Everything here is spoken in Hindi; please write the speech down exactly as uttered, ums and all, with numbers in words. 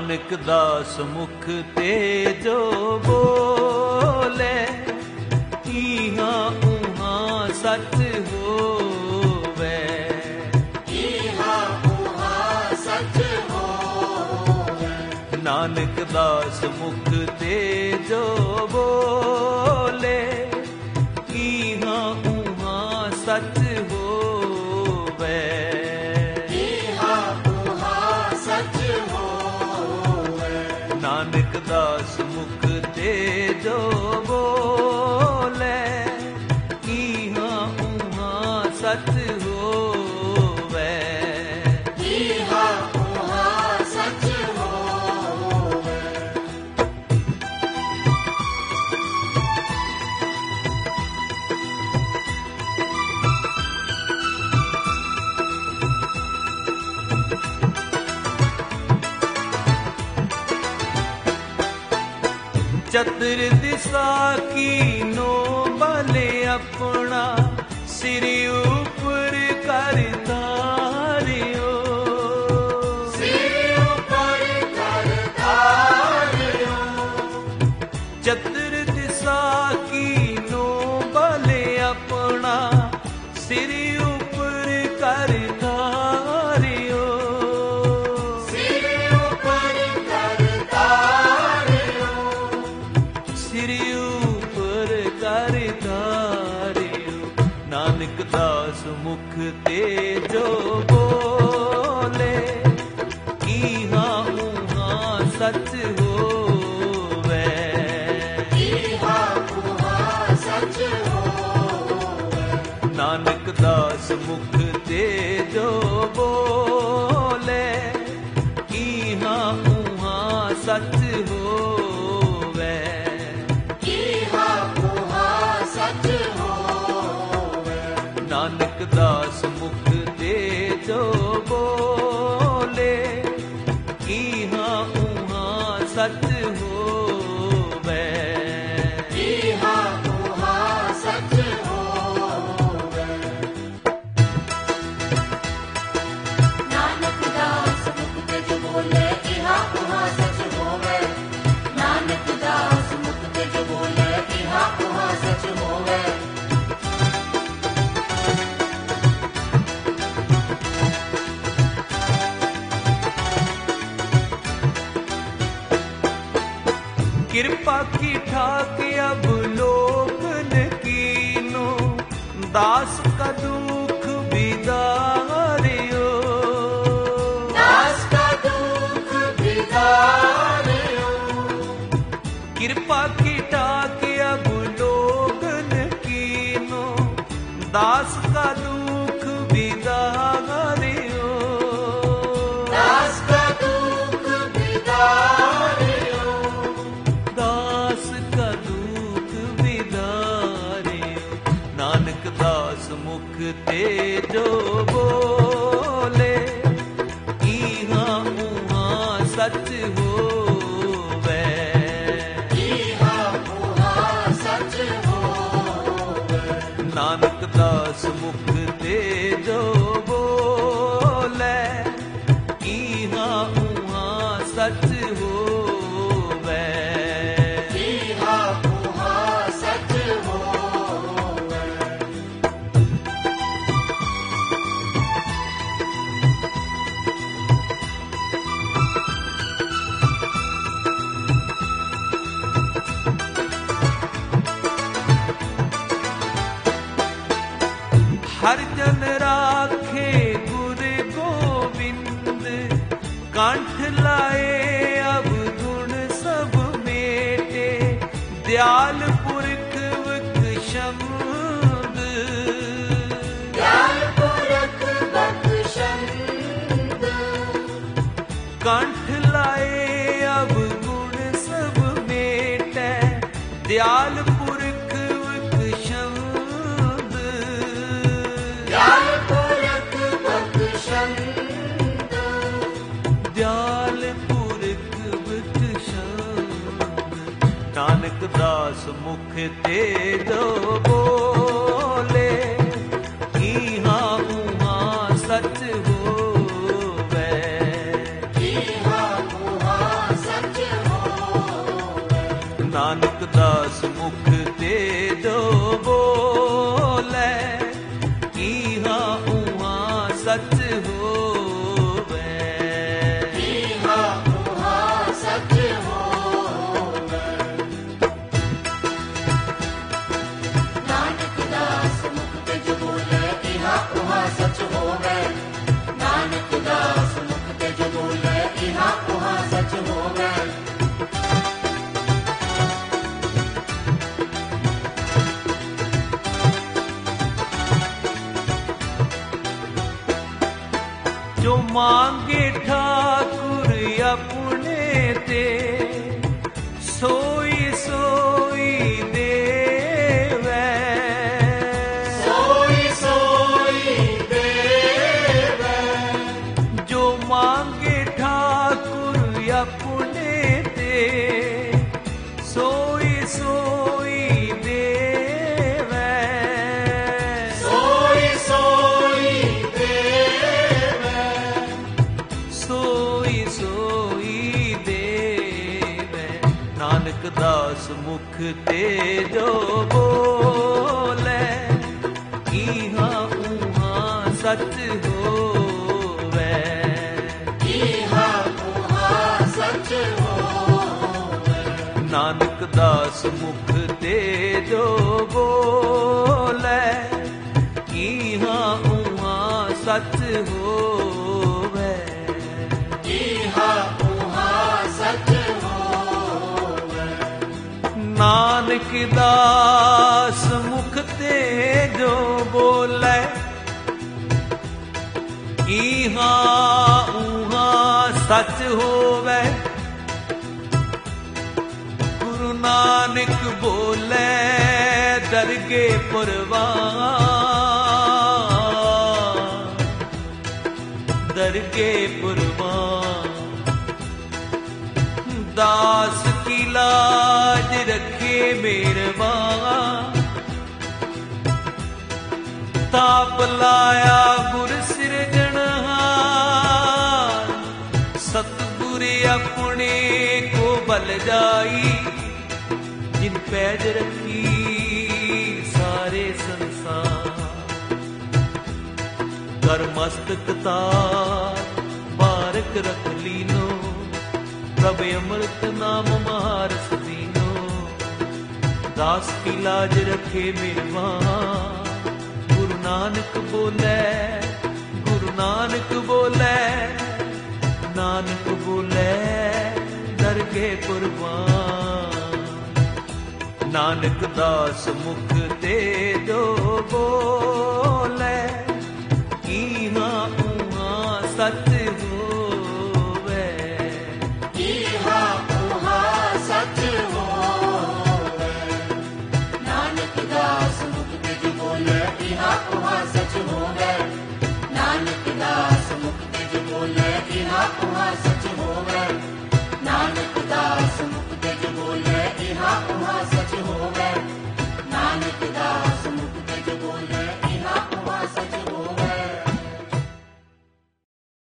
नानक दास मुख ते जो बोले, इहाँ उहाँ सच होवे। इहाँ उहाँ सच होवे। नानक दास मुख ते जो बोले, इहाँ उहाँ सच होवे। इहाँ उहाँ सच होवे। नानक दास मुख ते जो बोले, इहाँ उहाँ सच होवे। इहाँ उहाँ सच होवे। चतुर दिशा की नो बले अपना, सिर ऊपर कर तारियो। सिर ऊपर कर तारियो। चतुर दिशा की नो बले अपना, सिर ऊपर कर तारियो। सिर ऊपर कर तारियो। सिर ऊपर कर तारियो। नानक दास मुख ते जो बोले, इहाँ उहाँ सच होवे। इहाँ उहाँ सच होवे। नानक दास मुख ते जो बोले, इहाँ उहाँ सच होवे। इहाँ उहाँ सच होवे। नानक दास मुख ते जो बोले, इहाँ उहाँ सच होवे। इहाँ उहाँ सच होवे। नानक दास मुख ते जो बोले, इहाँ उहाँ सच होवे। नानक दास मुख ते जो बोले, इहाँ उहाँ सच होवे। कृपा की ठाक अब लोकन कीनो, दास का दुख बिदारियो। दास का दुख बिदारियो। कृपा की ठाक अब लोकन कीनो, दास का दुख बिदारियो। दास का दुख बिदारियो। दास का दुख बिदारियो। नानक दास मुख ते जो बोले, इहाँ उहाँ सच होवे। इहाँ उहाँ सच होवे। नानक दास मुख ते जो बोले, इहाँ उहाँ सच होवे। इहाँ उहाँ सच होवे। हर जन राखे गुर गोविंद, कंठ लाए अब गुण सब मेटे। दयाल पुरख बख्शंद। दयाल पुरख बख्शंद। कंठ लाए अब गुण सब मेटे। दयाल पुरख बख्शंद। दयाल पुरख बख्शंद। दयाल पुरख बख्शंद। नानक दास मुख ते जो बोले, इहाँ उहाँ सच होवे। इहाँ उहाँ ਨਾਨਕ ਦਾਸ ਮੁਖ ਤੇ ਜੋ ਬੋਲੇ ਇਹਾ ਉਹਾ ਸੱਚ ਹੋਵੇ ਇਹਾ ਉਹਾ ਸੱਚ ਹੋਵੇ ਨਾਨਕ ਦਾਸ ਮੁਖ ਤੇ ਜੋ ਬੋਲੇ ਇਹਾ ਉਹਾ ਸੱਚ ਹੋਵੇ ਨਾਨਕ ਦਾਸ ਮੁਖ ਤੇ ਜੋ ਬੋਲੇ ਇਹਾ ਉਹਾ ਸੱਚ ਹੋਵੇ ਜੋ ਮੰਗੇ ਠਾਕੁਰ ਆਪਣੇ ਤੇ ਸੋਈ ਸੋਈ ਦੇਵੈ ਸੋਈ ਸੋਈ ਦੇਵੈ ਜੋ ਮੰਗੇ ਠਾਕੁਰ ਆਪਣੇ ਤੇ ਸੋਈ ਸੋਈ ਦੇਵੈ ਸੋਈ ਸੋਈ ਦੇਵੈ ਸੋਈ ਸੋਈ ਦੇਵੈ ਨਾਨਕ ਦਾਸ ਮੁਖ ਤੇ ਜੋ ਬੋਲੇ ਇਹਾ ਉਹਾ ਸੱਚ ਹੋਵੇ ਇਹਾ ਉਹਾ ਸੱਚ ਹੋਵੇ ਨਾਨਕ ਦਾਸ ਮੁਖ ਤੇ ਜੋ ਬੋਲੇ ਇਹਾ ਉਹਾ ਸੱਚ ਹੋਵੇ ਇਹਾ ਉਹਾ ਸੱਚ ਹੋਵੇ ਨਾਨਕ ਦਾਸ ਮੁਖ ਤੇ ਜੋ ਬੋਲੇ ਇਹਾ ਉਹਾ ਸੱਚ ਹੋਵੇ ਗੁਰੂ ਨਾਨਕ ਬੋਲੇ ਦਰਗੇ ਪਰਵਾਨ ਦਰਗੇ ਪਰਵਾਨ ਦਾਸ ਕੀ ਲਾਜ ਰੱਖੇ ਮਿਹਰਬਾਨ ਤਾਪ ਲਾਇਆ ਗੁਰ ਸਿਰਜਣਹਾਰ ਸਤਿਗੁਰ ਆਪਣੇ ਕੋ ਬਲ ਜਾਈ ਜਿਨ ਪੈਜ ਰੱਖੀ ਸਾਰੇ ਸੰਸਾਰ ਕਰ ਮਸਤਕ ਤਾਰ ਬਾਰਕ ਰਖ ਲੀਨੋ ਪ੍ਰਭ ਅੰਮ੍ਰਿਤ ਨਾਮ ਮਹਾਰਸ ਦੀਨੋ ਦਾਸ ਕੀ ਲਾਜ ਰੱਖੇ ਮਿਹਰਬਾਨ ਗੁਰੂ ਨਾਨਕ ਬੋਲੇ ਗੁਰੂ ਨਾਨਕ ਬੋਲੇ ਨਾਨਕ ਬੋਲੇ ਦਰਗੇ ਕੁਰਬਾਨ ਨਾਨਕ ਦਾਸ ਮੁਖ ਤੇ ਜੋ ਬੋਲੇ ਇਹਾ ਉਹਾ ਸੱਚ ਹੋਵੇ ਇਹਾ ਉਹਾ ਸੱਚ ਹੋਵੇ ਨਾਨਕ ਦਾਸ ਮੁਖ ਤੇ ਜੋ ਬੋਲੇ ਇਹਾ ਉਹਾ ਸੱਚ ਹੋਵੇ ਨਾਨਕ ਦਾਸ ਮੁਖ ਤੇ ਜੋ ਬੋਲੇ ਇਹਾ ਉਹਾ ਸੱਚ ਹੋਵੇ ਨਾਨਕ ਦਾਸ ਮੁਖ ਤੇ ਜੋ ਬੋਲੇ ਇਹਾ ਉਹਾ ਸੱਚ ਹੋਵੇ ਨਾਨਕ ਦਾਸ ਮੁਖ ਤੇ ਜੋ ਬੋਲੇ